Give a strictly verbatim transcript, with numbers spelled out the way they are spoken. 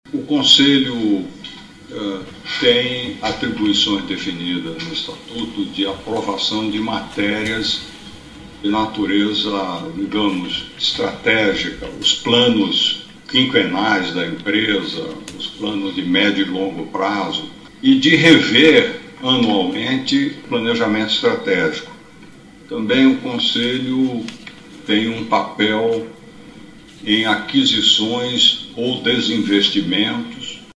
O Conselho uh, tem atribuições definidas no Estatuto de aprovação de matérias de natureza, digamos, estratégica, os planos quinquenais da empresa, os planos de médio e longo prazo, e de rever anualmente o planejamento estratégico. Também o Conselho tem um papel em aquisições ou desinvestimentos